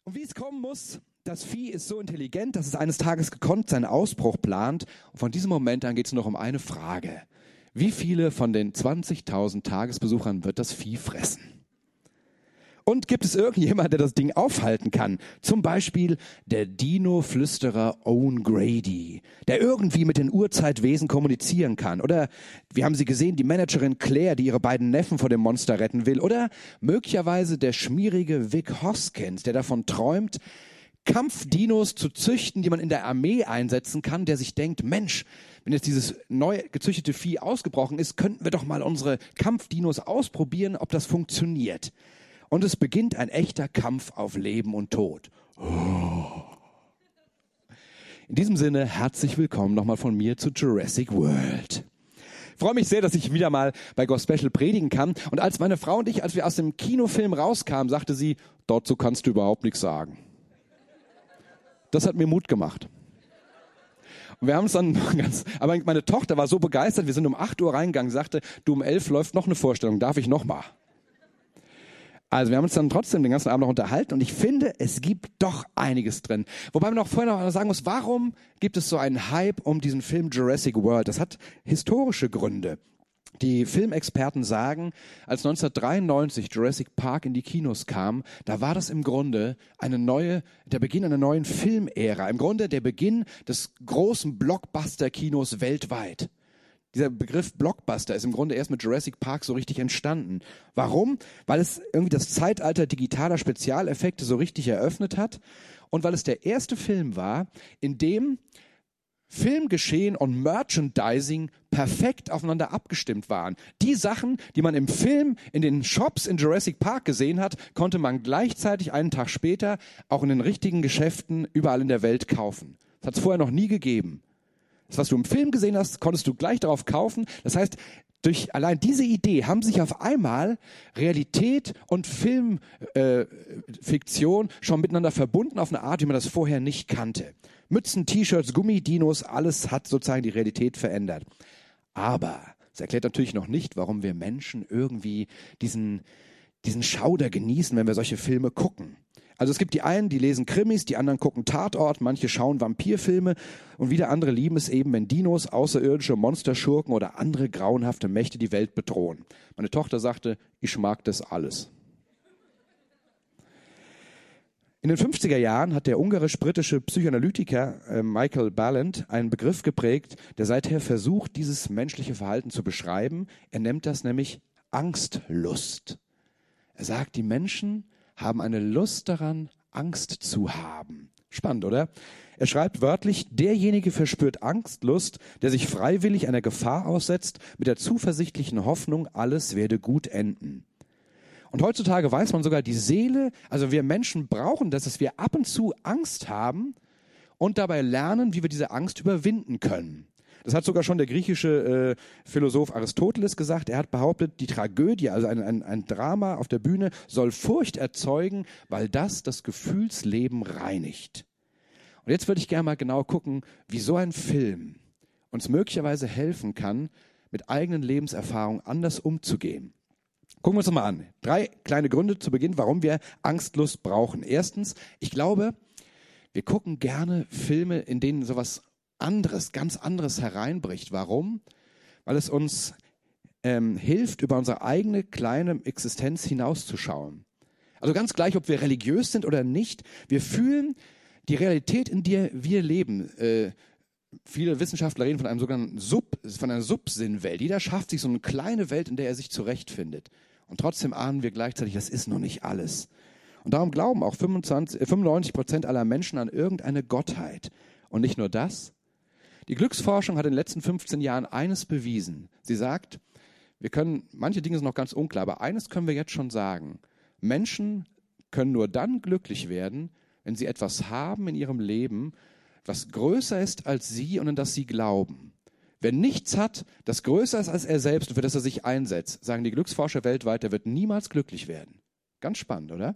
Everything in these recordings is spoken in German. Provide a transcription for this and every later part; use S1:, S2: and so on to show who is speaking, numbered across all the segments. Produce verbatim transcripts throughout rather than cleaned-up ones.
S1: Und wie es kommen muss, das Vieh ist so intelligent, dass es eines Tages gekonnt seinen Ausbruch plant. Und von diesem Moment an geht es nur noch um eine Frage. Wie viele von den zwanzigtausend Tagesbesuchern wird das Vieh fressen? Und gibt es irgendjemand, der das Ding aufhalten kann? Zum Beispiel der Dino-Flüsterer Owen Grady, der irgendwie mit den Urzeitwesen kommunizieren kann. Oder, wir haben sie gesehen, die Managerin Claire, die ihre beiden Neffen vor dem Monster retten will. Oder möglicherweise der schmierige Vic Hoskins, der davon träumt, Kampfdinos zu züchten, die man in der Armee einsetzen kann, der sich denkt, Mensch, wenn jetzt dieses neu gezüchtete Vieh ausgebrochen ist, könnten wir doch mal unsere Kampfdinos ausprobieren, ob das funktioniert. Und es beginnt ein echter Kampf auf Leben und Tod. Oh. In diesem Sinne, herzlich willkommen nochmal von mir zu Jurassic World. Ich freue mich sehr, dass ich wieder mal bei Go Special predigen kann. Und als meine Frau und ich, als wir aus dem Kinofilm rauskamen, sagte sie, dazu kannst du überhaupt nichts sagen. Das hat mir Mut gemacht. Und wir haben es dann ganz, aber meine Tochter war so begeistert, wir sind um acht Uhr reingegangen, sagte, du, um elf läuft noch eine Vorstellung, darf ich noch mal? Also wir haben uns dann trotzdem den ganzen Abend noch unterhalten und ich finde, es gibt doch einiges drin. Wobei man auch vorher noch sagen muss, warum gibt es so einen Hype um diesen Film Jurassic World? Das hat historische Gründe. Die Filmexperten sagen, als neunzehnhundertdreiundneunzig Jurassic Park in die Kinos kam, da war das im Grunde eine neue, der Beginn einer neuen Filmära. Im Grunde der Beginn des großen Blockbuster-Kinos weltweit. Dieser Begriff Blockbuster ist im Grunde erst mit Jurassic Park so richtig entstanden. Warum? Weil es irgendwie das Zeitalter digitaler Spezialeffekte so richtig eröffnet hat und weil es der erste Film war, in dem Filmgeschehen und Merchandising perfekt aufeinander abgestimmt waren. Die Sachen, die man im Film in den Shops in Jurassic Park gesehen hat, konnte man gleichzeitig einen Tag später auch in den richtigen Geschäften überall in der Welt kaufen. Das hat es vorher noch nie gegeben. Das, was du im Film gesehen hast, konntest du gleich darauf kaufen. Das heißt, durch allein diese Idee haben sich auf einmal Realität und Filmfiktion äh, schon miteinander verbunden auf eine Art, wie man das vorher nicht kannte. Mützen, T-Shirts, Gummidinos, alles hat sozusagen die Realität verändert. Aber es erklärt natürlich noch nicht, warum wir Menschen irgendwie diesen, diesen Schauder genießen, wenn wir solche Filme gucken. Also es gibt die einen, die lesen Krimis, die anderen gucken Tatort, manche schauen Vampirfilme und wieder andere lieben es eben, wenn Dinos, außerirdische Monsterschurken oder andere grauenhafte Mächte die Welt bedrohen. Meine Tochter sagte, ich mag das alles. In den fünfziger Jahren hat der ungarisch-britische Psychoanalytiker äh, Michael Balint einen Begriff geprägt, der seither versucht, dieses menschliche Verhalten zu beschreiben. Er nennt das nämlich Angstlust. Er sagt, die Menschen haben eine Lust daran, Angst zu haben. Spannend, oder? Er schreibt wörtlich, derjenige verspürt Angstlust, der sich freiwillig einer Gefahr aussetzt, mit der zuversichtlichen Hoffnung, alles werde gut enden. Und heutzutage weiß man sogar, die Seele, also wir Menschen brauchen das, dass wir ab und zu Angst haben und dabei lernen, wie wir diese Angst überwinden können. Das hat sogar schon der griechische äh, Philosoph Aristoteles gesagt. Er hat behauptet, die Tragödie, also ein, ein, ein Drama auf der Bühne, soll Furcht erzeugen, weil das das Gefühlsleben reinigt. Und jetzt würde ich gerne mal genau gucken, wie so ein Film uns möglicherweise helfen kann, mit eigenen Lebenserfahrungen anders umzugehen. Gucken wir uns das mal an. Drei kleine Gründe zu Beginn, warum wir Angstlust brauchen. Erstens, ich glaube, wir gucken gerne Filme, in denen sowas anderes, ganz anderes hereinbricht. Warum? Weil es uns ähm, hilft, über unsere eigene kleine Existenz hinauszuschauen. Also ganz gleich, ob wir religiös sind oder nicht, wir fühlen die Realität, in der wir leben. Äh, viele Wissenschaftler reden von einem sogenannten Sub, von einer Subsinnwelt. Jeder schafft sich so eine kleine Welt, in der er sich zurechtfindet. Und trotzdem ahnen wir gleichzeitig, das ist noch nicht alles. Und darum glauben auch fünfundzwanzig, fünfundneunzig Prozent aller Menschen an irgendeine Gottheit. Und nicht nur das. Die Glücksforschung hat in den letzten fünfzehn Jahren eines bewiesen. Sie sagt, wir können, manche Dinge sind noch ganz unklar, aber eines können wir jetzt schon sagen. Menschen können nur dann glücklich werden, wenn sie etwas haben in ihrem Leben, was größer ist als sie und an das sie glauben. Wer nichts hat, das größer ist als er selbst und für das er sich einsetzt, sagen die Glücksforscher weltweit, der wird niemals glücklich werden. Ganz spannend, oder?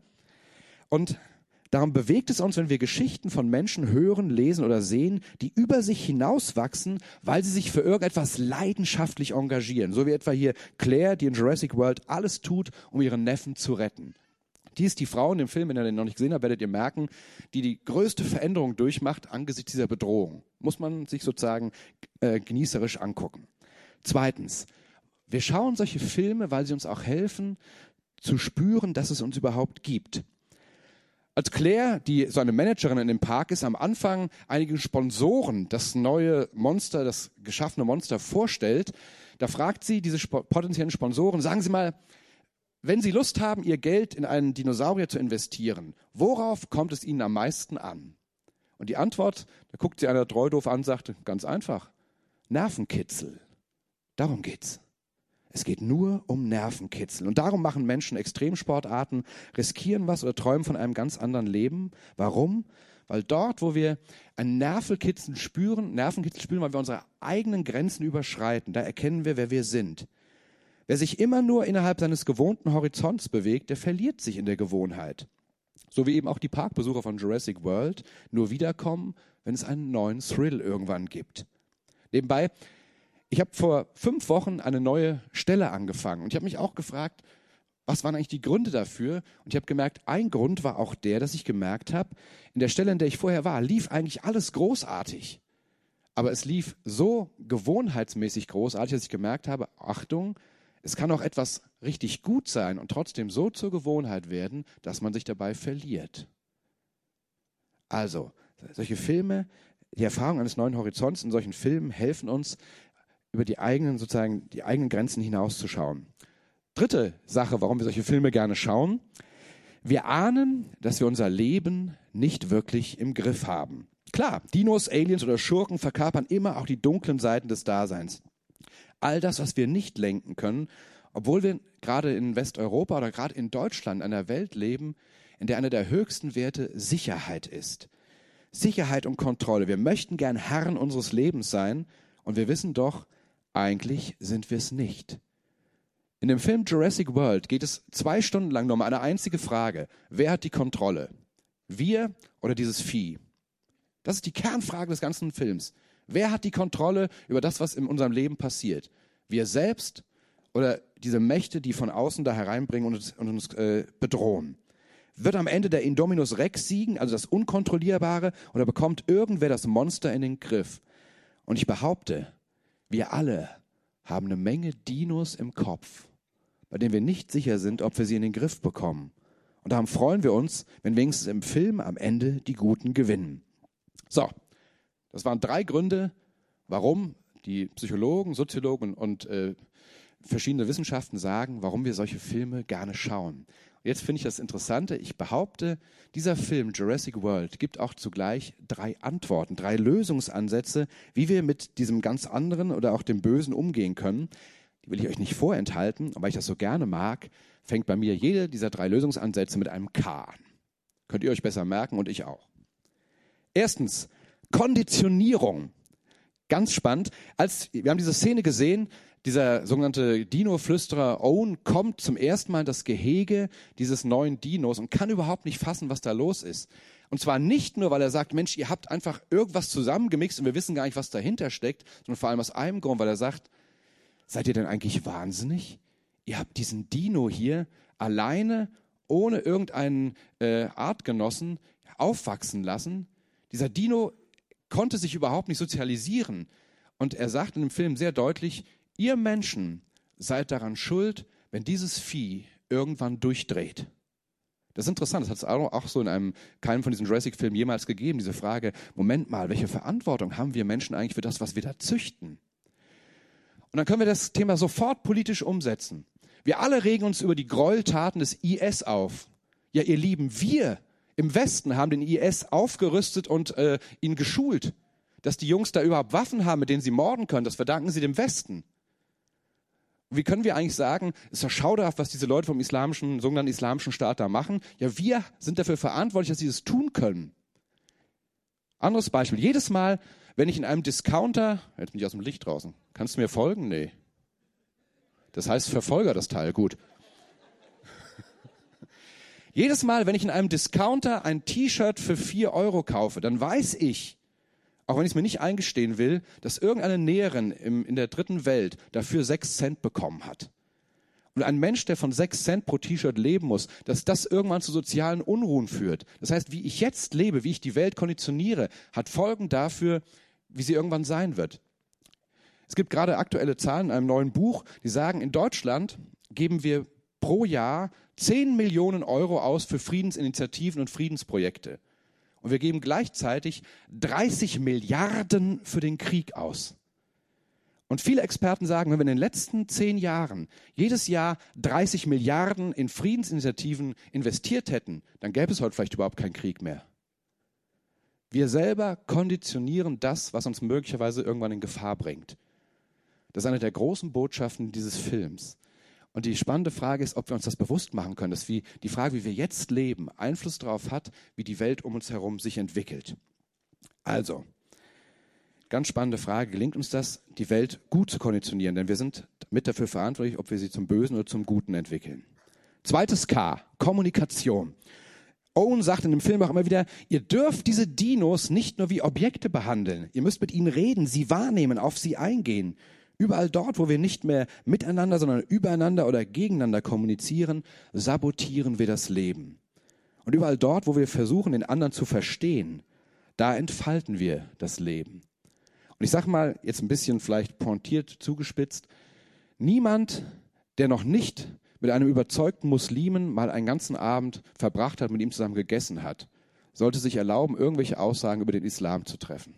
S1: Und darum bewegt es uns, wenn wir Geschichten von Menschen hören, lesen oder sehen, die über sich hinauswachsen, weil sie sich für irgendetwas leidenschaftlich engagieren. So wie etwa hier Claire, die in Jurassic World alles tut, um ihren Neffen zu retten. Die ist die Frau in dem Film, wenn ihr den noch nicht gesehen habt, werdet ihr merken, die die größte Veränderung durchmacht angesichts dieser Bedrohung. Muss man sich sozusagen äh, genießerisch angucken. Zweitens, wir schauen solche Filme, weil sie uns auch helfen, zu spüren, dass es uns überhaupt gibt. Als Claire, die so eine Managerin in dem Park ist, am Anfang einigen Sponsoren das neue Monster, das geschaffene Monster vorstellt, da fragt sie diese sp- potenziellen Sponsoren, sagen Sie mal, wenn Sie Lust haben, Ihr Geld in einen Dinosaurier zu investieren, worauf kommt es Ihnen am meisten an? Und die Antwort, da guckt sie einer treu doof an, sagt, ganz einfach, Nervenkitzel. Darum geht's. Es geht nur um Nervenkitzel. Und darum machen Menschen Extremsportarten, riskieren was oder träumen von einem ganz anderen Leben. Warum? Weil dort, wo wir ein Nervenkitzel spüren, Nervenkitzel spüren, weil wir unsere eigenen Grenzen überschreiten, da erkennen wir, wer wir sind. Wer sich immer nur innerhalb seines gewohnten Horizonts bewegt, der verliert sich in der Gewohnheit. So wie eben auch die Parkbesucher von Jurassic World nur wiederkommen, wenn es einen neuen Thrill irgendwann gibt. Nebenbei, ich habe vor fünf Wochen eine neue Stelle angefangen und ich habe mich auch gefragt, was waren eigentlich die Gründe dafür? Und ich habe gemerkt, ein Grund war auch der, dass ich gemerkt habe, in der Stelle, in der ich vorher war, lief eigentlich alles großartig. Aber es lief so gewohnheitsmäßig großartig, dass ich gemerkt habe, Achtung, es kann auch etwas richtig gut sein und trotzdem so zur Gewohnheit werden, dass man sich dabei verliert. Also, solche Filme, die Erfahrung eines neuen Horizonts in solchen Filmen helfen uns, über die eigenen, sozusagen, die eigenen Grenzen hinauszuschauen. Dritte Sache, warum wir solche Filme gerne schauen. Wir ahnen, dass wir unser Leben nicht wirklich im Griff haben. Klar, Dinos, Aliens oder Schurken verkörpern immer auch die dunklen Seiten des Daseins. All das, was wir nicht lenken können, obwohl wir gerade in Westeuropa oder gerade in Deutschland, einer Welt leben, in der einer der höchsten Werte Sicherheit ist. Sicherheit und Kontrolle. Wir möchten gern Herren unseres Lebens sein und wir wissen doch, eigentlich sind wir es nicht. In dem Film Jurassic World geht es zwei Stunden lang nur um eine einzige Frage. Wer hat die Kontrolle? Wir oder dieses Vieh? Das ist die Kernfrage des ganzen Films. Wer hat die Kontrolle über das, was in unserem Leben passiert? Wir selbst oder diese Mächte, die von außen da hereinbringen und uns, und uns äh, bedrohen? Wird am Ende der Indominus Rex siegen, also das Unkontrollierbare, oder bekommt irgendwer das Monster in den Griff? Und ich behaupte, wir alle haben eine Menge Dinos im Kopf, bei denen wir nicht sicher sind, ob wir sie in den Griff bekommen. Und darum freuen wir uns, wenn wenigstens im Film am Ende die Guten gewinnen. So, das waren drei Gründe, warum die Psychologen, Soziologen und äh, verschiedene Wissenschaften sagen, warum wir solche Filme gerne schauen. Und jetzt finde ich das Interessante, ich behaupte, dieser Film Jurassic World gibt auch zugleich drei Antworten, drei Lösungsansätze, wie wir mit diesem ganz anderen oder auch dem Bösen umgehen können. Die will ich euch nicht vorenthalten, aber weil ich das so gerne mag, fängt bei mir jede dieser drei Lösungsansätze mit einem K an. Könnt ihr euch besser merken und ich auch. Erstens, Konditionierung. Ganz spannend. Als, wir haben diese Szene gesehen, dieser sogenannte Dino-Flüsterer Owen kommt zum ersten Mal in das Gehege dieses neuen Dinos und kann überhaupt nicht fassen, was da los ist. Und zwar nicht nur, weil er sagt, Mensch, ihr habt einfach irgendwas zusammengemixt und wir wissen gar nicht, was dahinter steckt, sondern vor allem aus einem Grund, weil er sagt, seid ihr denn eigentlich wahnsinnig? Ihr habt diesen Dino hier alleine, ohne irgendeinen äh, Artgenossen aufwachsen lassen. Dieser Dino konnte sich überhaupt nicht sozialisieren. Und er sagt in dem Film sehr deutlich, ihr Menschen seid daran schuld, wenn dieses Vieh irgendwann durchdreht. Das ist interessant, das hat es auch so in einem, keinem von diesen Jurassic-Filmen jemals gegeben, diese Frage, Moment mal, welche Verantwortung haben wir Menschen eigentlich für das, was wir da züchten? Und dann können wir das Thema sofort politisch umsetzen. Wir alle regen uns über die Gräueltaten des I S auf. Ja, ihr Lieben, wir im Westen haben den I S aufgerüstet und äh, ihn geschult. Dass die Jungs da überhaupt Waffen haben, mit denen sie morden können, das verdanken sie dem Westen. Wie können wir eigentlich sagen, es ist doch schauderhaft, was diese Leute vom islamischen, sogenannten islamischen Staat da machen. Ja, wir sind dafür verantwortlich, dass sie das tun können. Anderes Beispiel. Jedes Mal, wenn ich in einem Discounter, jetzt bin ich aus dem Licht draußen, kannst du mir folgen? Nee. Das heißt Verfolger, das Teil, gut. Jedes Mal, wenn ich in einem Discounter ein T-Shirt für vier Euro kaufe, dann weiß ich, auch wenn ich es mir nicht eingestehen will, dass irgendeine Näherin im, in der dritten Welt dafür sechs Cent bekommen hat. Und ein Mensch, der von sechs Cent pro T-Shirt leben muss, dass das irgendwann zu sozialen Unruhen führt. Das heißt, wie ich jetzt lebe, wie ich die Welt konditioniere, hat Folgen dafür, wie sie irgendwann sein wird. Es gibt gerade aktuelle Zahlen in einem neuen Buch, die sagen, in Deutschland geben wir pro Jahr zehn Millionen Euro aus für Friedensinitiativen und Friedensprojekte. Und wir geben gleichzeitig dreißig Milliarden für den Krieg aus. Und viele Experten sagen, wenn wir in den letzten zehn Jahren jedes Jahr dreißig Milliarden in Friedensinitiativen investiert hätten, dann gäbe es heute vielleicht überhaupt keinen Krieg mehr. Wir selber konditionieren das, was uns möglicherweise irgendwann in Gefahr bringt. Das ist eine der großen Botschaften dieses Films. Und die spannende Frage ist, ob wir uns das bewusst machen können, dass wie die Frage, wie wir jetzt leben, Einfluss darauf hat, wie die Welt um uns herum sich entwickelt. Also, ganz spannende Frage, gelingt uns das, die Welt gut zu konditionieren? Denn wir sind mit dafür verantwortlich, ob wir sie zum Bösen oder zum Guten entwickeln. Zweites K, Kommunikation. Owen sagt in dem Film auch immer wieder, ihr dürft diese Dinos nicht nur wie Objekte behandeln. Ihr müsst mit ihnen reden, sie wahrnehmen, auf sie eingehen. Überall dort, wo wir nicht mehr miteinander, sondern übereinander oder gegeneinander kommunizieren, sabotieren wir das Leben. Und überall dort, wo wir versuchen, den anderen zu verstehen, da entfalten wir das Leben. Und ich sage mal, jetzt ein bisschen vielleicht pointiert zugespitzt, niemand, der noch nicht mit einem überzeugten Muslimen mal einen ganzen Abend verbracht hat, mit ihm zusammen gegessen hat, sollte sich erlauben, irgendwelche Aussagen über den Islam zu treffen.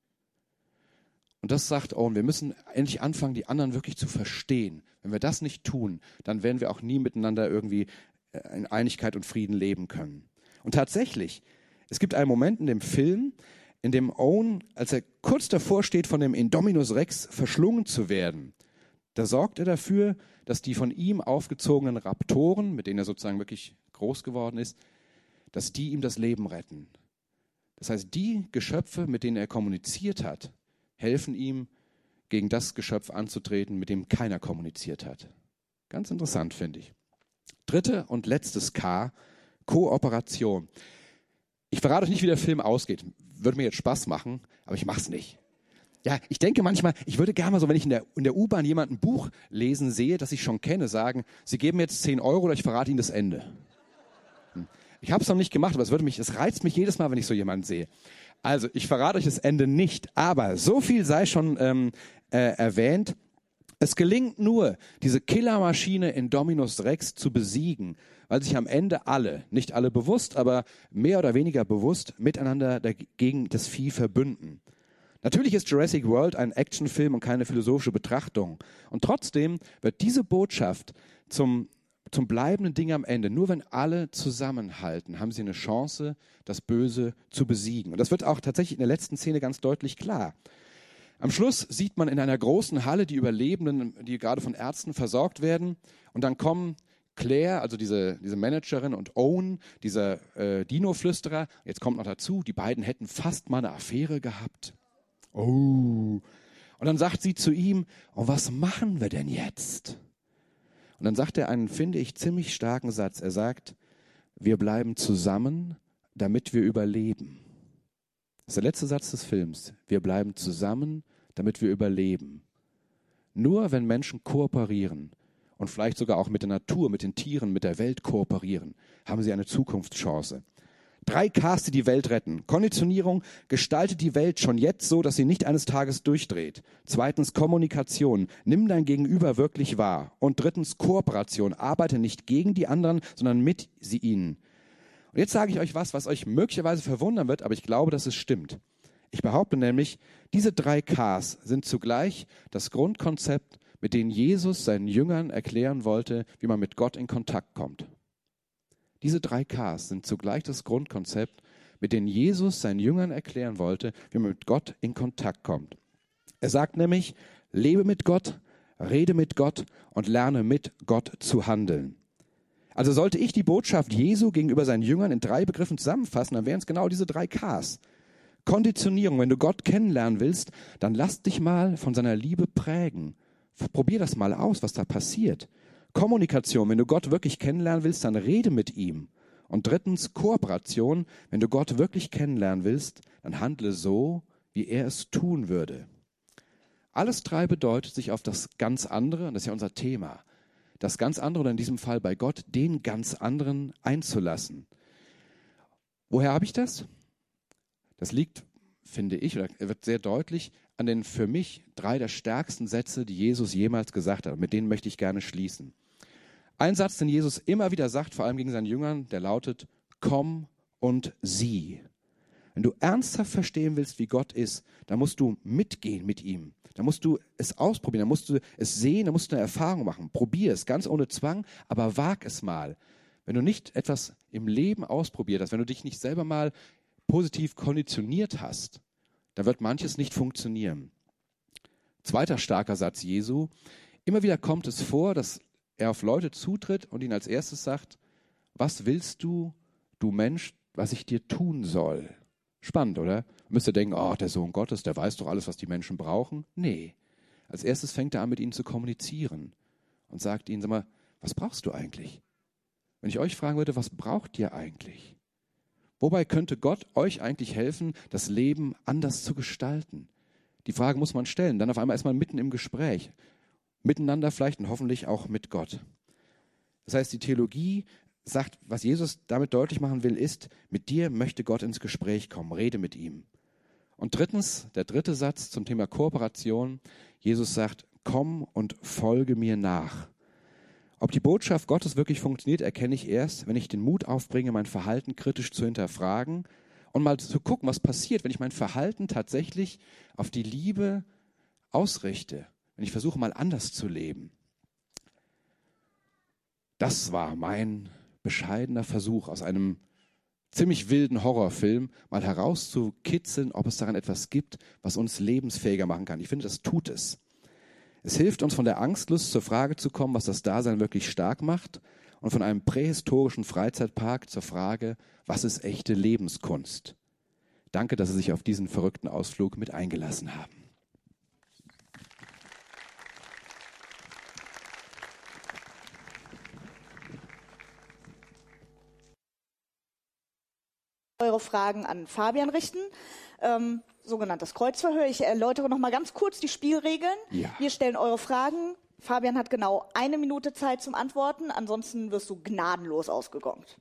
S1: Und das sagt Owen, wir müssen endlich anfangen, die anderen wirklich zu verstehen. Wenn wir das nicht tun, dann werden wir auch nie miteinander irgendwie in Einigkeit und Frieden leben können. Und tatsächlich, es gibt einen Moment in dem Film, in dem Owen, als er kurz davor steht, von dem Indominus Rex verschlungen zu werden, da sorgt er dafür, dass die von ihm aufgezogenen Raptoren, mit denen er sozusagen wirklich groß geworden ist, dass die ihm das Leben retten. Das heißt, die Geschöpfe, mit denen er kommuniziert hat, helfen ihm, gegen das Geschöpf anzutreten, mit dem keiner kommuniziert hat. Ganz interessant, finde ich. Dritte und letztes K, Kooperation. Ich verrate euch nicht, wie der Film ausgeht. Würde mir jetzt Spaß machen, aber ich mache es nicht. Ja, ich denke manchmal, ich würde gerne mal so, wenn ich in der, in der U-Bahn jemand ein Buch lesen sehe, das ich schon kenne, sagen, Sie geben jetzt zehn Euro oder ich verrate Ihnen das Ende. Hm. Ich habe es noch nicht gemacht, aber es würde mich, es reizt mich jedes Mal, wenn ich so jemanden sehe. Also, ich verrate euch das Ende nicht, aber so viel sei schon ähm, äh, erwähnt. Es gelingt nur, diese Killermaschine Indominus Rex zu besiegen, weil sich am Ende alle, nicht alle bewusst, aber mehr oder weniger bewusst, miteinander gegen das Vieh verbünden. Natürlich ist Jurassic World ein Actionfilm und keine philosophische Betrachtung. Und trotzdem wird diese Botschaft zum, zum bleibenden Ding am Ende. Nur wenn alle zusammenhalten, haben sie eine Chance, das Böse zu besiegen. Und das wird auch tatsächlich in der letzten Szene ganz deutlich klar. Am Schluss sieht man in einer großen Halle die Überlebenden, die gerade von Ärzten versorgt werden. Und dann kommen Claire, also diese, diese Managerin, und Owen, dieser äh, Dino-Flüsterer. Jetzt kommt noch dazu, die beiden hätten fast mal eine Affäre gehabt. Oh. Und dann sagt sie zu ihm, oh, was machen wir denn jetzt? Und dann sagt er einen, finde ich, ziemlich starken Satz. Er sagt, wir bleiben zusammen, damit wir überleben. Das ist der letzte Satz des Films. Wir bleiben zusammen, damit wir überleben. Nur wenn Menschen kooperieren und vielleicht sogar auch mit der Natur, mit den Tieren, mit der Welt kooperieren, haben sie eine Zukunftschance. Drei Ks, die die Welt retten. Konditionierung gestaltet die Welt schon jetzt so, dass sie nicht eines Tages durchdreht. Zweitens Kommunikation. Nimm dein Gegenüber wirklich wahr. Und drittens Kooperation. Arbeite nicht gegen die anderen, sondern mit sie ihnen. Und jetzt sage ich euch was, was euch möglicherweise verwundern wird, aber ich glaube, dass es stimmt. Ich behaupte nämlich, diese drei Ks sind zugleich das Grundkonzept, mit dem Jesus seinen Jüngern erklären wollte, wie man mit Gott in Kontakt kommt. Diese drei Ks sind zugleich das Grundkonzept, mit dem Jesus seinen Jüngern erklären wollte, wie man mit Gott in Kontakt kommt. Er sagt nämlich, lebe mit Gott, rede mit Gott und lerne mit Gott zu handeln. Also sollte ich die Botschaft Jesu gegenüber seinen Jüngern in drei Begriffen zusammenfassen, dann wären es genau diese drei Ks. Konditionierung, wenn du Gott kennenlernen willst, dann lass dich mal von seiner Liebe prägen. Probier das mal aus, was da passiert. Kommunikation, wenn du Gott wirklich kennenlernen willst, dann rede mit ihm. Und drittens, Kooperation, wenn du Gott wirklich kennenlernen willst, dann handle so, wie er es tun würde. Alles drei bedeutet sich auf das ganz andere, und das ist ja unser Thema, das ganz andere, oder in diesem Fall bei Gott, den ganz anderen einzulassen. Woher habe ich das? Das liegt, finde ich, oder wird sehr deutlich an den für mich drei der stärksten Sätze, die Jesus jemals gesagt hat. Mit denen möchte ich gerne schließen. Ein Satz, den Jesus immer wieder sagt, vor allem gegen seinen Jüngern, der lautet: Komm und sieh. Wenn du ernsthaft verstehen willst, wie Gott ist, dann musst du mitgehen mit ihm. Dann musst du es ausprobieren, dann musst du es sehen, dann musst du eine Erfahrung machen. Probier es, ganz ohne Zwang, aber wag es mal. Wenn du nicht etwas im Leben ausprobiert hast, wenn du dich nicht selber mal positiv konditioniert hast, dann wird manches nicht funktionieren. Zweiter starker Satz Jesu: Immer wieder kommt es vor, dass er auf Leute zutritt und ihnen als erstes sagt: Was willst du, du Mensch, was ich dir tun soll? Spannend, oder? Müsst ihr denken, oh, der Sohn Gottes, der weiß doch alles, was die Menschen brauchen. Nee. Als erstes fängt er an, mit ihnen zu kommunizieren und sagt ihnen: Sag mal, was brauchst du eigentlich? Wenn ich euch fragen würde, was braucht ihr eigentlich? Wobei könnte Gott euch eigentlich helfen, das Leben anders zu gestalten? Die Frage muss man stellen. Dann auf einmal ist man mitten im Gespräch. Miteinander vielleicht und hoffentlich auch mit Gott. Das heißt, die Theologie sagt, was Jesus damit deutlich machen will, ist: Mit dir möchte Gott ins Gespräch kommen, rede mit ihm. Und drittens, der dritte Satz zum Thema Kooperation: Jesus sagt: Komm und folge mir nach. Ob die Botschaft Gottes wirklich funktioniert, erkenne ich erst, wenn ich den Mut aufbringe, mein Verhalten kritisch zu hinterfragen und mal zu gucken, was passiert, wenn ich mein Verhalten tatsächlich auf die Liebe ausrichte, wenn ich versuche, mal anders zu leben. Das war mein bescheidener Versuch, aus einem ziemlich wilden Horrorfilm mal herauszukitzeln, ob es daran etwas gibt, was uns lebensfähiger machen kann. Ich finde, das tut es. Es hilft uns, von der Angstlust zur Frage zu kommen, was das Dasein wirklich stark macht, und von einem prähistorischen Freizeitpark zur Frage, was ist echte Lebenskunst? Danke, dass Sie sich auf diesen verrückten Ausflug mit eingelassen haben.
S2: Eure Fragen an Fabian richten. Ähm, sogenanntes Kreuzverhör. Ich erläutere noch mal ganz kurz die Spielregeln.
S1: Ja.
S2: Wir stellen eure Fragen. Fabian hat genau eine Minute Zeit zum Antworten. Ansonsten wirst du gnadenlos ausgegongt.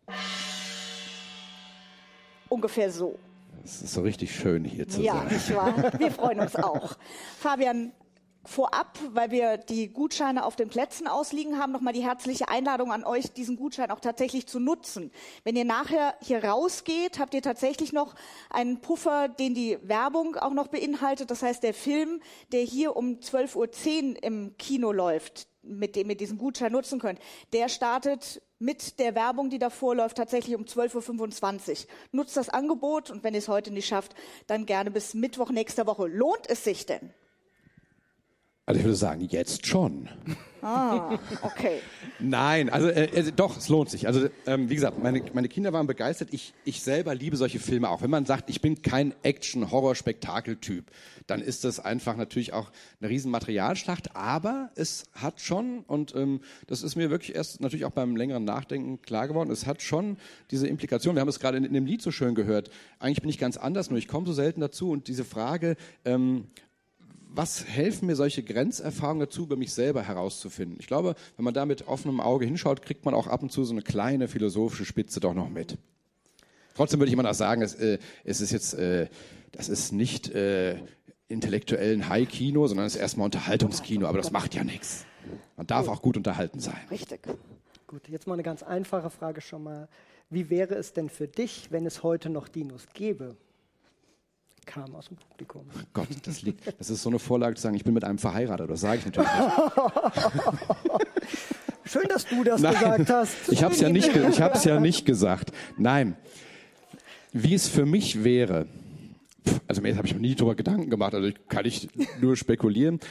S2: Ungefähr so.
S1: Es ist so richtig schön, hier zu
S2: Ja,
S1: sein.
S2: nicht wahr? Wir freuen uns auch. Fabian, vorab, weil wir die Gutscheine auf den Plätzen ausliegen haben, nochmal die herzliche Einladung an euch, diesen Gutschein auch tatsächlich zu nutzen. Wenn ihr nachher hier rausgeht, habt ihr tatsächlich noch einen Puffer, den die Werbung auch noch beinhaltet. Das heißt, der Film, der hier um zwölf Uhr zehn im Kino läuft, mit dem ihr diesen Gutschein nutzen könnt, der startet mit der Werbung, die davor läuft, tatsächlich um zwölf Uhr fünfundzwanzig. Nutzt das Angebot, und wenn ihr es heute nicht schafft, dann gerne bis Mittwoch nächster Woche. Lohnt es sich denn?
S1: Also ich würde sagen, jetzt schon.
S2: Ah, okay.
S1: Nein, also äh, äh, doch, es lohnt sich. Also ähm, wie gesagt, meine, meine Kinder waren begeistert. Ich, ich selber liebe solche Filme auch. Wenn man sagt, ich bin kein Action-Horror-Spektakel-Typ, dann ist das einfach natürlich auch eine riesen Materialschlacht. Aber es hat schon, und ähm, das ist mir wirklich erst natürlich auch beim längeren Nachdenken klar geworden, es hat schon diese Implikation. Wir haben es gerade in, in dem Lied so schön gehört. Eigentlich bin ich ganz anders, nur ich komme so selten dazu. Und diese Frage, ähm, was helfen mir solche Grenzerfahrungen dazu, über mich selber herauszufinden? Ich glaube, wenn man da mit offenem Auge hinschaut, kriegt man auch ab und zu so eine kleine philosophische Spitze doch noch mit. Trotzdem würde ich immer noch sagen, es, äh, es ist jetzt, äh, das ist nicht äh, intellektuellen High-Kino, sondern es ist erstmal Unterhaltungskino, aber das macht ja nichts. Man darf auch gut unterhalten sein.
S2: Richtig.
S3: Gut, jetzt mal eine ganz einfache Frage schon mal. Wie wäre es denn für dich, wenn es heute noch Dinos gäbe? Kam aus dem Publikum.
S1: Gott, das, liegt, das ist so eine Vorlage zu sagen, ich bin mit einem verheiratet. Das sage ich natürlich nicht.
S3: Schön, dass du das
S1: Nein,
S3: gesagt hast.
S1: Ich habe es ja, nicht ge- ich hab's ja nicht gesagt. Nein, wie es für mich wäre, also mir habe ich mir nie darüber Gedanken gemacht, also kann ich nur spekulieren.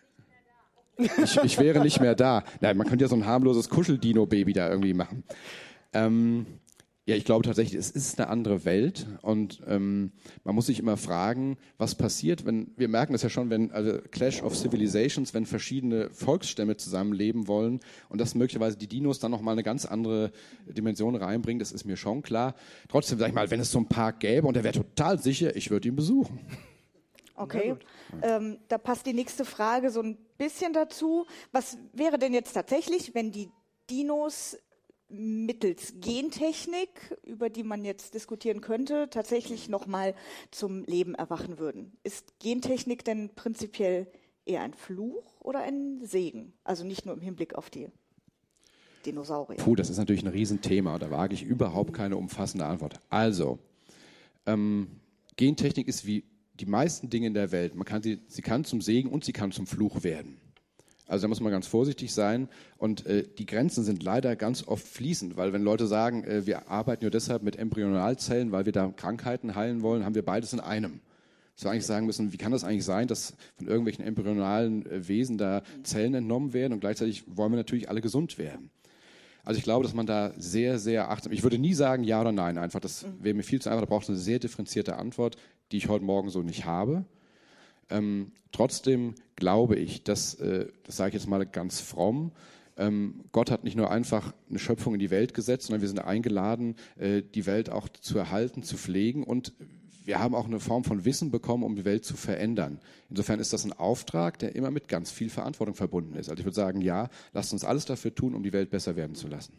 S1: Ich, ich wäre nicht mehr da. Nein, man könnte ja so ein harmloses Kuscheldino-Baby da irgendwie machen. Ähm, Ja, ich glaube tatsächlich, es ist eine andere Welt, und ähm, man muss sich immer fragen, was passiert, wenn, wir merken das ja schon, wenn, also Clash of Civilizations, wenn verschiedene Volksstämme zusammenleben wollen und das möglicherweise die Dinos dann nochmal eine ganz andere Dimension reinbringen, das ist mir schon klar. Trotzdem, sag ich mal, wenn es so einen Park gäbe und der wäre total sicher, ich würde ihn besuchen.
S2: Okay, ähm, da passt die nächste Frage so ein bisschen dazu. Was wäre denn jetzt tatsächlich, wenn die Dinos mittels Gentechnik, über die man jetzt diskutieren könnte, tatsächlich nochmal zum Leben erwachen würden? Ist Gentechnik denn prinzipiell eher ein Fluch oder ein Segen? Also nicht nur im Hinblick auf die Dinosaurier.
S1: Puh, das ist natürlich ein Riesenthema. Da wage ich überhaupt keine umfassende Antwort. Also, ähm, Gentechnik ist wie die meisten Dinge in der Welt. Man kann sie, sie kann zum Segen und sie kann zum Fluch werden. Also da muss man ganz vorsichtig sein. Und äh, die Grenzen sind leider ganz oft fließend, weil wenn Leute sagen, äh, wir arbeiten nur deshalb mit Embryonalzellen, weil wir da Krankheiten heilen wollen, haben wir beides in einem. Dass wir eigentlich sagen müssen, wie kann das eigentlich sein, dass von irgendwelchen embryonalen äh, Wesen da Zellen entnommen werden und gleichzeitig wollen wir natürlich alle gesund werden. Also ich glaube, dass man da sehr, sehr achtsam... Ich würde nie sagen ja oder nein, einfach. Das wäre mir viel zu einfach. Da braucht es eine sehr differenzierte Antwort, die ich heute Morgen so nicht habe. Ähm, trotzdem glaube ich, dass, äh, das sage ich jetzt mal ganz fromm, ähm, Gott hat nicht nur einfach eine Schöpfung in die Welt gesetzt, sondern wir sind eingeladen, äh, die Welt auch zu erhalten, zu pflegen, und wir haben auch eine Form von Wissen bekommen, um die Welt zu verändern. Insofern ist das ein Auftrag, der immer mit ganz viel Verantwortung verbunden ist. Also ich würde sagen, ja, lasst uns alles dafür tun, um die Welt besser werden zu lassen.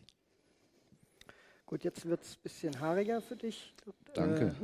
S3: Gut, jetzt wird es ein bisschen haariger für dich.
S1: Danke.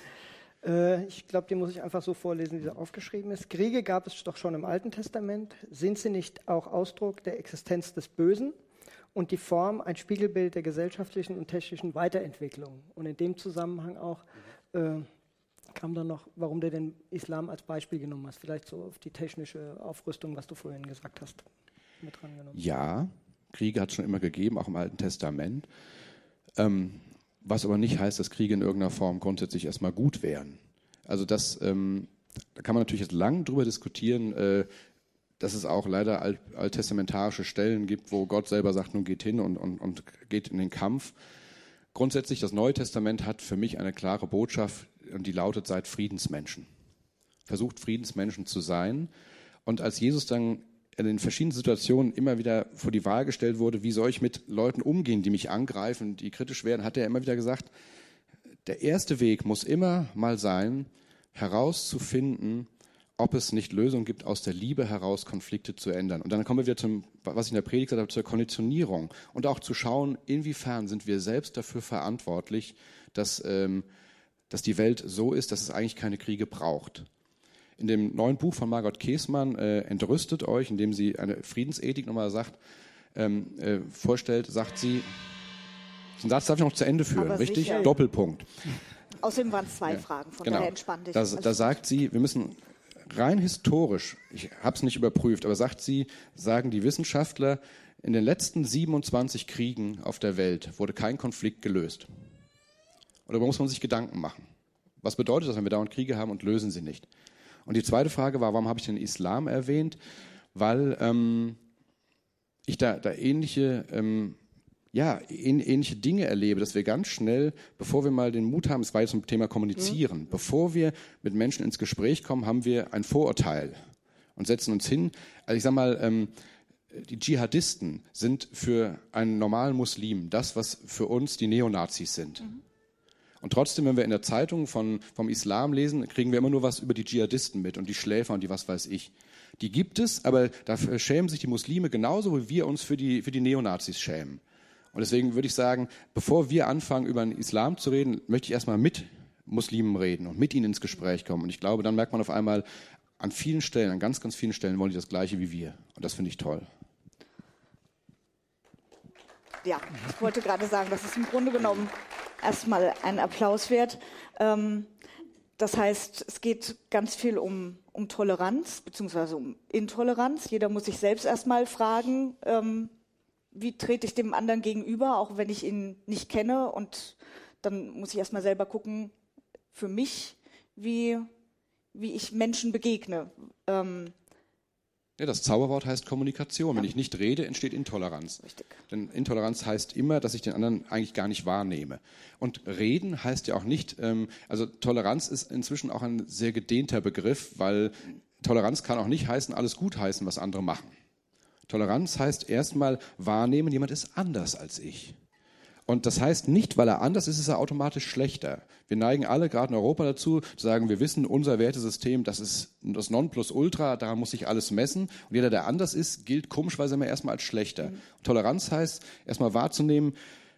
S3: Äh, ich glaube, die muss ich einfach so vorlesen, wie sie aufgeschrieben ist. Kriege gab es doch schon im Alten Testament. Sind sie nicht auch Ausdruck der Existenz des Bösen und die Form ein Spiegelbild der gesellschaftlichen und technischen Weiterentwicklung? Und in dem Zusammenhang auch äh, kam dann noch, warum du den Islam als Beispiel genommen hast. Vielleicht so auf die technische Aufrüstung, was du vorhin gesagt hast, mit drangenommen.
S1: Ja, Kriege hat es schon immer gegeben, auch im Alten Testament. Ähm, was aber nicht heißt, dass Kriege in irgendeiner Form grundsätzlich erstmal gut wären. Also das, ähm, da kann man natürlich jetzt lang drüber diskutieren, äh, dass es auch leider alt, alttestamentarische Stellen gibt, wo Gott selber sagt, nun geht hin und, und, und geht in den Kampf. Grundsätzlich, das Neue Testament hat für mich eine klare Botschaft, und die lautet: Seid Friedensmenschen. Versucht Friedensmenschen zu sein. Und als Jesus dann in den verschiedenen Situationen immer wieder vor die Wahl gestellt wurde, wie soll ich mit Leuten umgehen, die mich angreifen, die kritisch werden, hat er immer wieder gesagt, der erste Weg muss immer mal sein, herauszufinden, ob es nicht Lösungen gibt, aus der Liebe heraus Konflikte zu ändern. Und dann kommen wir wieder zum, was ich in der Predigt gesagt habe, zur Konditionierung. Und auch zu schauen, inwiefern sind wir selbst dafür verantwortlich, dass, ähm, dass die Welt so ist, dass es eigentlich keine Kriege braucht. In dem neuen Buch von Margot Käßmann, äh, Entrüstet euch, in dem sie eine Friedensethik nochmal sagt, ähm, äh, vorstellt, sagt sie, den Satz darf ich noch zu Ende führen,
S2: Aber
S1: richtig?
S2: sicher.
S1: Doppelpunkt.
S2: Außerdem waren es zwei
S1: Ja,
S2: Fragen, von
S1: genau.
S2: daher entspann dich.
S1: Da,
S2: Also
S1: da sagt sie, wir müssen rein historisch, ich habe es nicht überprüft, aber sagt sie, sagen die Wissenschaftler, in den letzten siebenundzwanzig Kriegen auf der Welt wurde kein Konflikt gelöst. Und darüber muss man sich Gedanken machen. Was bedeutet das, wenn wir dauernd Kriege haben und lösen sie nicht? Und die zweite Frage war, warum habe ich den Islam erwähnt? Weil ähm, ich da, da ähnliche, ähm, ja, ähnliche Dinge erlebe, dass wir ganz schnell, bevor wir mal den Mut haben, es war jetzt zum Thema Kommunizieren, mhm. bevor wir mit Menschen ins Gespräch kommen, haben wir ein Vorurteil und setzen uns hin. Also ich sage mal, ähm, die Dschihadisten sind für einen normalen Muslim das, was für uns die Neonazis sind. Mhm. Und trotzdem, wenn wir in der Zeitung von, vom Islam lesen, kriegen wir immer nur was über die Dschihadisten mit und die Schläfer und die was weiß ich. Die gibt es, aber dafür schämen sich die Muslime genauso, wie wir uns für die, für die Neonazis schämen. Und deswegen würde ich sagen, bevor wir anfangen, über den Islam zu reden, möchte ich erstmal mit Muslimen reden und mit ihnen ins Gespräch kommen. Und ich glaube, dann merkt man auf einmal, an vielen Stellen, an ganz, ganz vielen Stellen wollen die das Gleiche wie wir. Und das finde ich toll.
S2: Ja, ich wollte gerade sagen, das ist im Grunde genommen erstmal ein Applaus wert. Ähm, das heißt, es geht ganz viel um, um Toleranz bzw. um Intoleranz. Jeder muss sich selbst erstmal fragen, ähm, wie trete ich dem anderen gegenüber, auch wenn ich ihn nicht kenne. Und dann muss ich erstmal selber gucken, für mich, wie, wie ich Menschen begegne. Ähm,
S1: Ja, das Zauberwort heißt Kommunikation. Wenn ich nicht rede, entsteht Intoleranz.
S2: Richtig.
S1: Denn Intoleranz heißt immer, dass ich den anderen eigentlich gar nicht wahrnehme. Und reden heißt ja auch nicht, ähm, also Toleranz ist inzwischen auch ein sehr gedehnter Begriff, weil Toleranz kann auch nicht heißen, alles gut heißen, was andere machen. Toleranz heißt erstmal wahrnehmen, jemand ist anders als ich. Und das heißt, nicht weil er anders ist, ist er automatisch schlechter. Wir neigen alle, gerade in Europa, dazu, zu sagen, wir wissen, unser Wertesystem, das ist das Nonplusultra, daran muss sich alles messen. Und jeder, der anders ist, gilt komischerweise immer erstmal als schlechter. Mhm. Toleranz heißt, erstmal wahrzunehmen,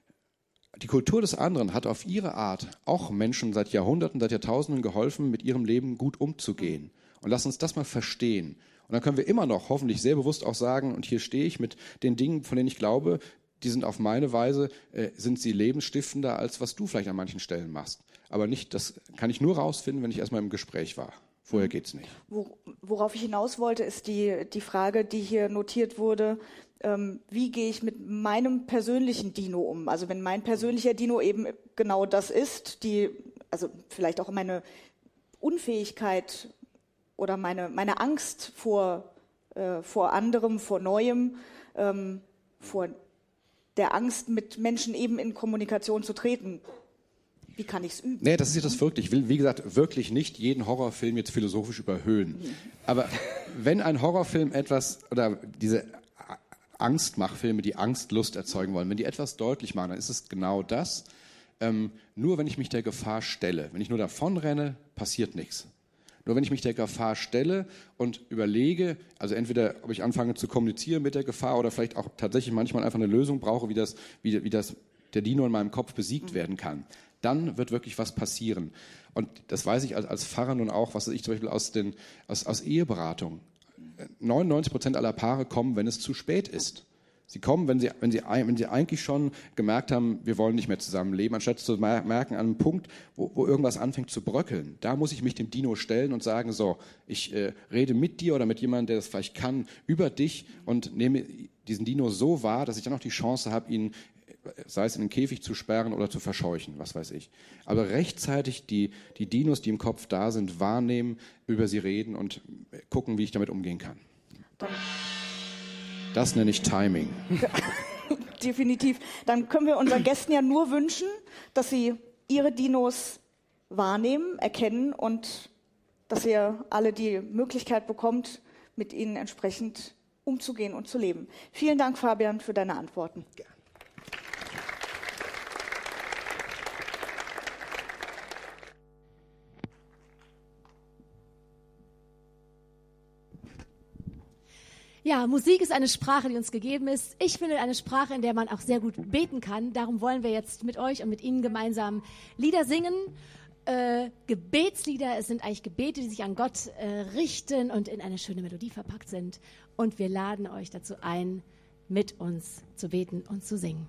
S1: die Kultur des anderen hat auf ihre Art auch Menschen seit Jahrhunderten, seit Jahrtausenden geholfen, mit ihrem Leben gut umzugehen. Und lass uns das mal verstehen. Und dann können wir immer noch hoffentlich sehr bewusst auch sagen, und hier stehe ich mit den Dingen, von denen ich glaube, die sind auf meine Weise, äh, sind sie lebensstiftender, als was du vielleicht an manchen Stellen machst. Aber nicht, das kann ich nur rausfinden, wenn ich erstmal im Gespräch war. Vorher geht's nicht.
S2: Worauf ich hinaus wollte, ist die, die Frage, die hier notiert wurde, ähm, wie gehe ich mit meinem persönlichen Dino um? Also wenn mein persönlicher Dino eben genau das ist, die, also vielleicht auch meine Unfähigkeit oder meine, meine Angst vor, äh, vor anderem, vor Neuem, ähm, vor der Angst, mit Menschen eben in Kommunikation zu treten. Wie kann ich es üben?
S1: Nee, das ist ja das wirklich. Ich will, wie gesagt, wirklich nicht jeden Horrorfilm jetzt philosophisch überhöhen. Mhm. Aber wenn ein Horrorfilm etwas, oder diese Angstmachfilme, die Angstlust erzeugen wollen, wenn die etwas deutlich machen, dann ist es genau das. Ähm, nur wenn ich mich der Gefahr stelle, wenn ich nur davon renne, passiert nichts. Nur wenn ich mich der Gefahr stelle und überlege, also entweder, ob ich anfange zu kommunizieren mit der Gefahr oder vielleicht auch tatsächlich manchmal einfach eine Lösung brauche, wie das, wie, wie das der Dino in meinem Kopf besiegt mhm. werden kann, dann wird wirklich was passieren. Und das weiß ich als, als Pfarrer nun auch, was ich zum Beispiel aus, den, aus, aus Eheberatung. neunundneunzig Prozent aller Paare kommen, wenn es zu spät ist. Sie kommen, wenn sie, wenn, sie, wenn sie eigentlich schon gemerkt haben, wir wollen nicht mehr zusammenleben, anstatt zu merken, an einem Punkt, wo, wo irgendwas anfängt zu bröckeln. Da muss ich mich dem Dino stellen und sagen, so, ich äh, rede mit dir oder mit jemandem, der das vielleicht kann, über dich und nehme diesen Dino so wahr, dass ich dann auch die Chance habe, ihn, sei es in den Käfig zu sperren oder zu verscheuchen, was weiß ich. Aber rechtzeitig die, die Dinos, die im Kopf da sind, wahrnehmen, über sie reden und gucken, wie ich damit umgehen kann. Das nenne ich Timing.
S2: Definitiv. Dann können wir unseren Gästen ja nur wünschen, dass sie ihre Dinos wahrnehmen, erkennen und dass ihr alle die Möglichkeit bekommt, mit ihnen entsprechend umzugehen und zu leben. Vielen Dank, Fabian, für deine Antworten. Ja.
S4: Ja, Musik ist eine Sprache, die uns gegeben ist. Ich finde eine Sprache, in der man auch sehr gut beten kann. Darum wollen wir jetzt mit euch und mit Ihnen gemeinsam Lieder singen. Äh, Gebetslieder, es sind eigentlich Gebete, die sich an Gott äh, richten und in eine schöne Melodie verpackt sind. Und wir laden euch dazu ein, mit uns zu beten und zu singen.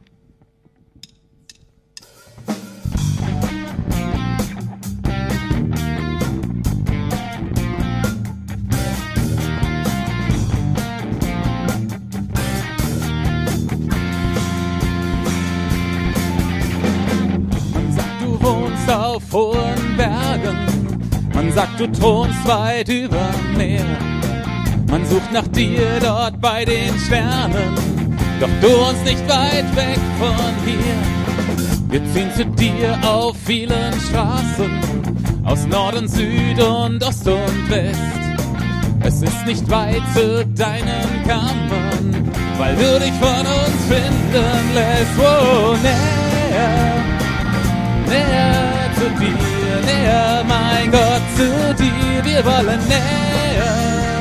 S5: Auf hohen Bergen, man sagt, du thronst weit über Meer. Man sucht nach dir dort bei den Sternen, doch du uns nicht weit weg von hier. Wir ziehen zu dir auf vielen Straßen, aus Norden, Süd und Ost und West. Es ist nicht weit zu deinen Kammern, weil du dich von uns finden lässt. Oh, näher, näher zu dir, näher, mein Gott, zu dir. Wir wollen näher,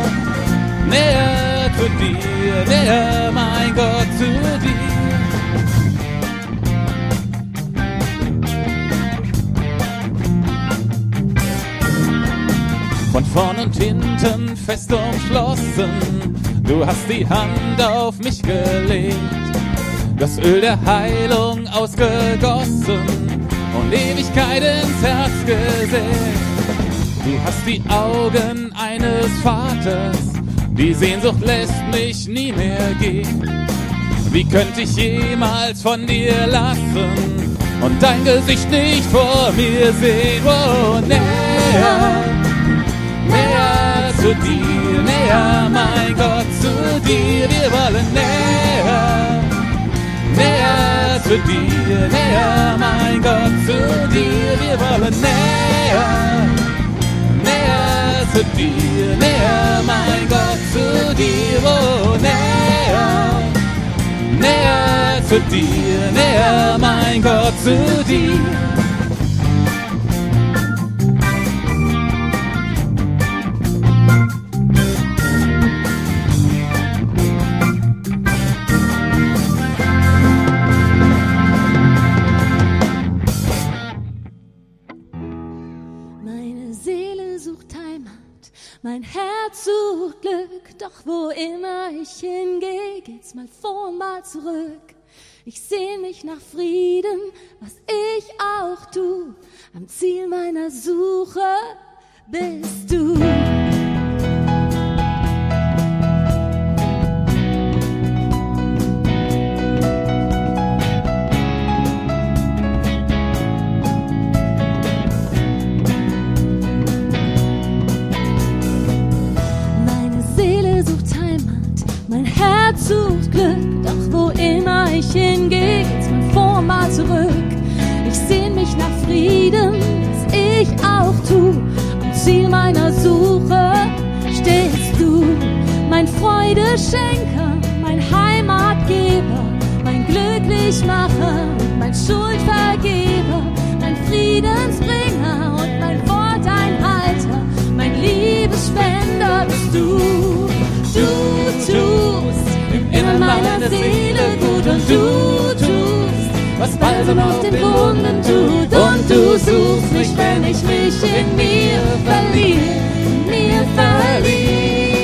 S5: näher zu dir, näher, mein Gott, zu dir. Von vorn und hinten fest umschlossen, du hast die Hand auf mich gelegt, das Öl der Heilung ausgegossen und Ewigkeit ins Herz gesägt. Du hast die Augen eines Vaters, die Sehnsucht lässt mich nie mehr gehen. Wie könnte ich jemals von dir lassen und dein Gesicht nicht vor mir sehen? Oh, näher, näher zu dir, näher, mein Gott, zu dir. Wir wollen näher, näher zu dir, näher, mein Gott, zu dir. Wir wollen näher, näher zu dir, näher, mein Gott, zu dir. Oh, näher, näher laufe dir näher, mein Gott, zu dir.
S4: Mein Herz sucht Glück, doch wo immer ich hingehe, geht's mal vor und mal zurück. Ich seh mich nach Frieden, was ich auch tu. Am Ziel meiner Suche bist du. Sucht Glück, doch wo immer ich hingehe, geht's mal vor und mal zurück. Ich sehn mich nach Frieden, was ich auch tu. Am Ziel meiner Suche stehst du, mein Freudeschenker, mein Heimatgeber, mein Glücklichmacher, mein Schuldvergeber, mein Friedensbringer und mein Worteinhalter, mein Liebesspender bist du. Du tust im Innern meiner Seele gut und du tust, was Balsam auf den Wunden tut. Und du suchst mich, wenn ich mich in mir verliere, in mir verliere.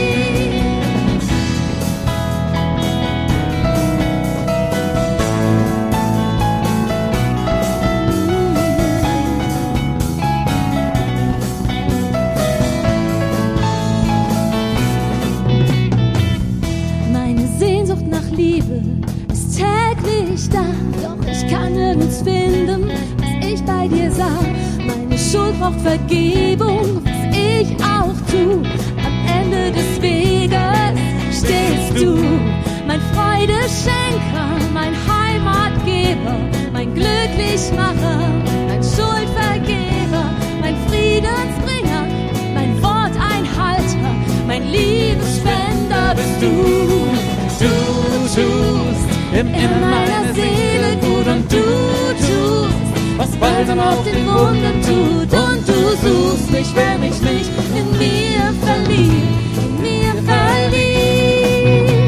S4: Ist täglich da, doch ich kann nirgends finden, was ich bei dir sah. Meine Schuld braucht Vergebung, was ich auch tu. Am Ende des Weges stehst du, mein Freudeschenker, mein Heimatgeber, mein Glücklichmacher, mein Schuldvergeber, mein Friedensbringer, mein Worteinhalter, mein Liebesspender bist du.
S5: Du tust im Innern meiner Seele gut und du tust, was Balsam auf den Wunden tut. Und du suchst mich, wenn ich mich in mir verliere, in mir verliere.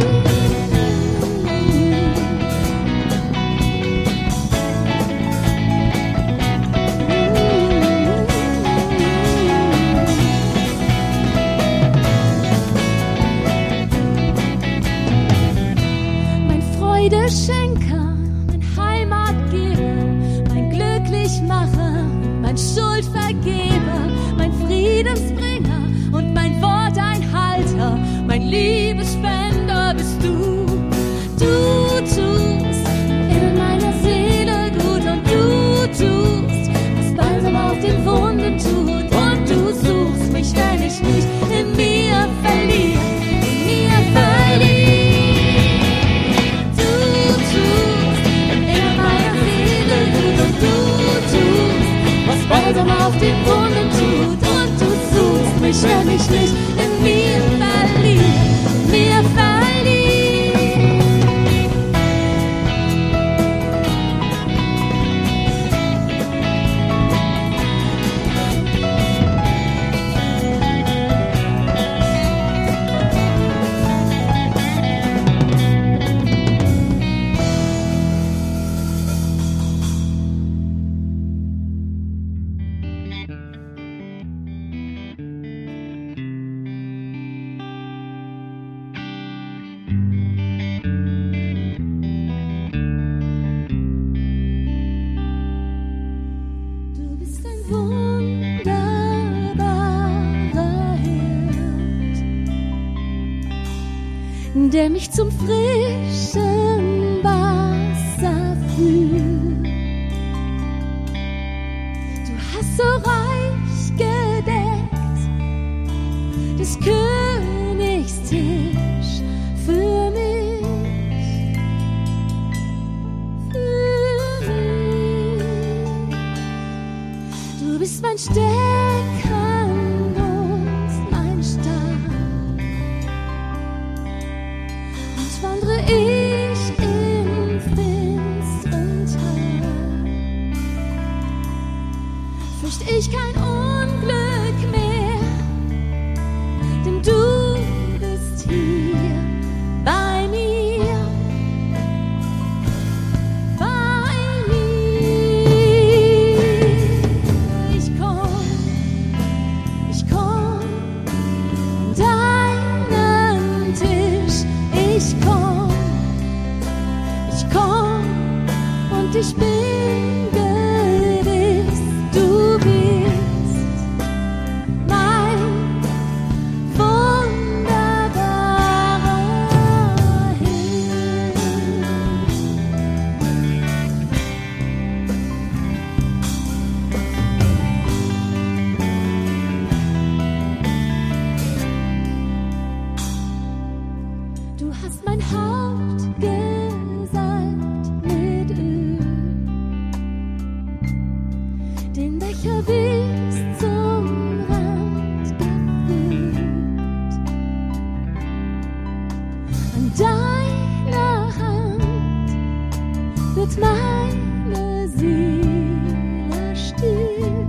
S4: Freudeschenker, mein Heimatgeber, mein Glücklichmacher, mein Schuldvergeber, mein Friedensbringer und mein Worteinhalter, mein Liebesspender bist du. Du tust in meiner Seele gut und du tust, was Balsam auf den Wunden tut. Und du suchst mich, wenn ich mich in mir verliere, in mir verliere. Balsam auf den Wunden tut. Und du suchst mich, wenn ich mich in mir verliere, in mir verliere. Der mich zum frischen Wasser führt. Du hast so reich gedeckt des Königs Tisch für mich, für mich. Du bist mein Stecken und mein Stab. Wandre ich im Wind ich kein Unglück mehr, denn du bist hier bei mir, bei mir. Ich komm, ich komm an deinen Tisch, ich komm, ich komm und ich bin gewiss, du bist mein wunderbarer Himmel. Du hast mein Haupt gesalbt mit Öl, den Becher bis zum Rand gefüllt. An deiner Hand wird meine Seele still.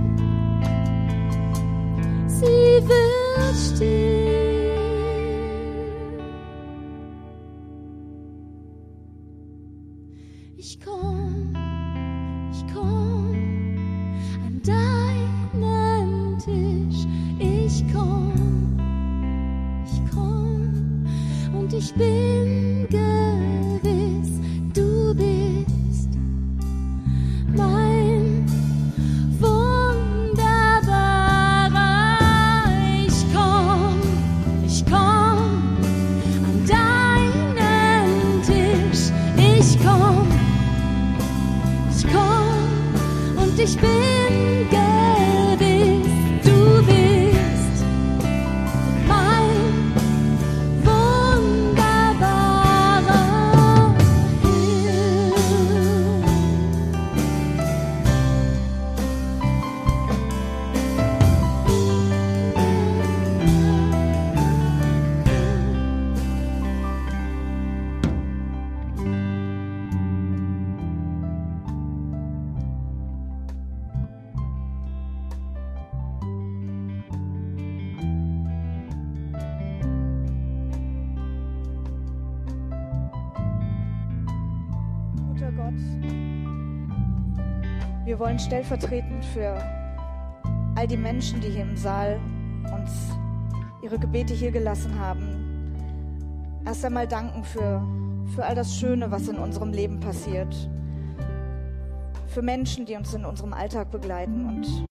S4: Sie wird still. Ich komm, ich komm an deinen Tisch, ich komm, ich komm und ich bin gewiss, du bist mein wunderbarer. Ich komm, ich komm an deinen Tisch, ich komm, ich komm und ich bin gewiss, du bist mein wunderbarer Himmel.
S2: Guter Gott, wir wollen stellvertretend für all die Menschen, die hier im Saal uns ihre Gebete hier gelassen haben, erst einmal danken für, für all das Schöne, was in unserem Leben passiert, für Menschen, die uns in unserem Alltag begleiten und